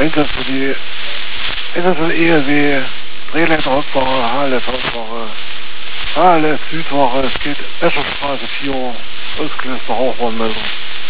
Einsätze, die Einsätze ELW, Drehleiter Hauptwache, HLF Hauptwache, HLF Südwache, es geht Escherstraße 4, ausgelöste Rauchwarnmeldung.